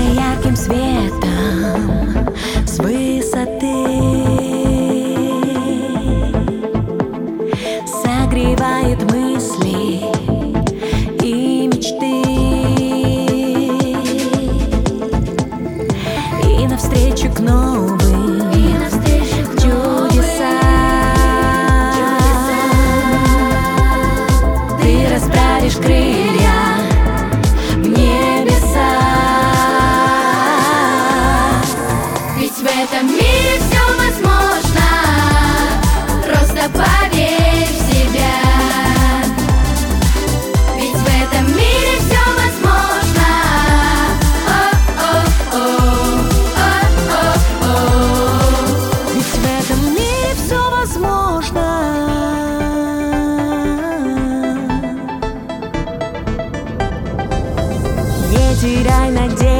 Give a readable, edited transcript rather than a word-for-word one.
ярким светом с высоты согревает мысли и мечты, и навстречу к новым чудесам ты расправишь крылья в небеса. Ведь в этом мире все возможно, просто поверь в себя. Ведь в этом мире все возможно. Ведь в этом мире все возможно. Не теряй надежды.